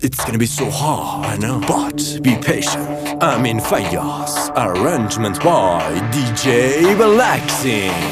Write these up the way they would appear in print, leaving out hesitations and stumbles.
It's gonna be so hard, I know, but be patient. I'm in Fayyaz, arrangement by DJ Relaxing.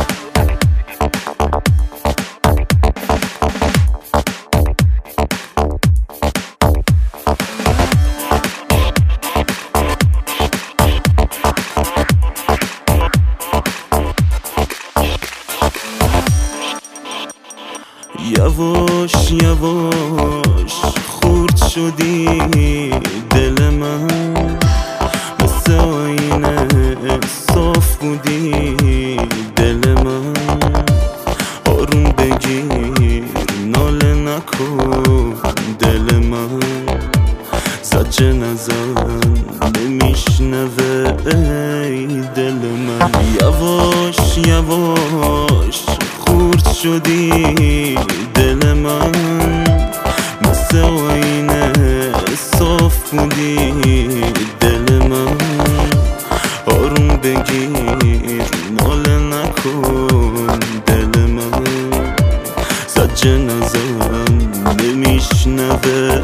یواش یواش خورد شدی دل من، مثل آینه صاف بودی دل من. آروم بگیر ناله نکن دل من، زجه نزن نمیشنوه ای دل من. یواش یواش خورد شدی دل من، مثل آینه صاف بودی دل من. آروم بگیر ناله نکن دل من، زجه نزن نمیشنوه.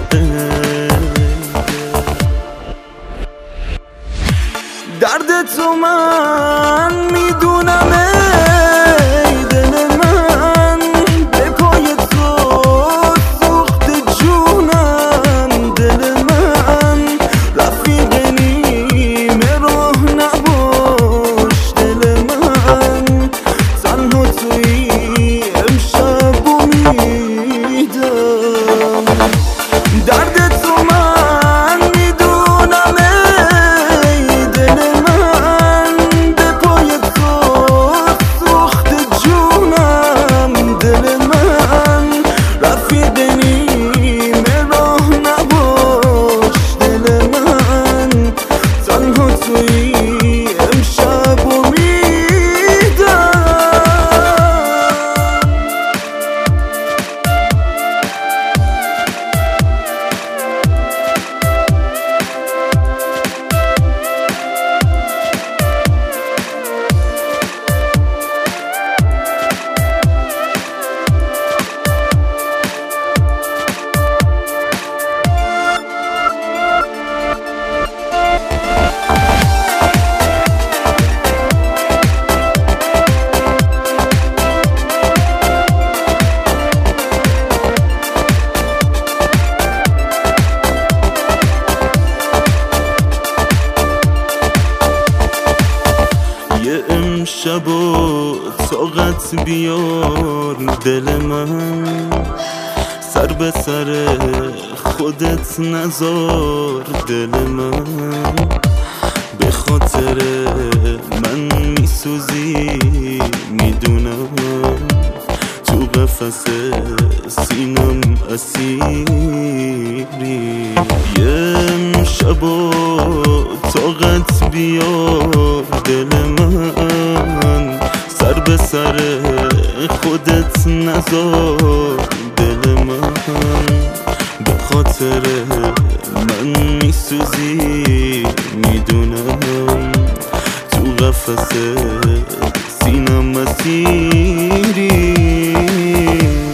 درد تو من میدونم ای دل من، به پای تو سوخت جونم دل من. رفیق نیمه راه نباش دل من، تنها توی امشب امیدم. درد تو من میدونم ای دل من، به پای تو سوخت جونم دل من. رفیق نیمه راه نباش دل من، تنها توی امشب امیدم. یه امشب و طاقت بیار دل من، سر به سر خودت نذار دل من. به خاطر من میسوزی میدونم، تو قفس سینم اسیری. یه امشب و طاقت بیار دل من، سر به سر خودت نذار دل من. به خاطر من میسوزی میدونم، تو قفس سینم اسیری.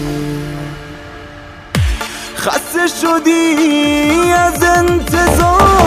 خسته شدی از انتظار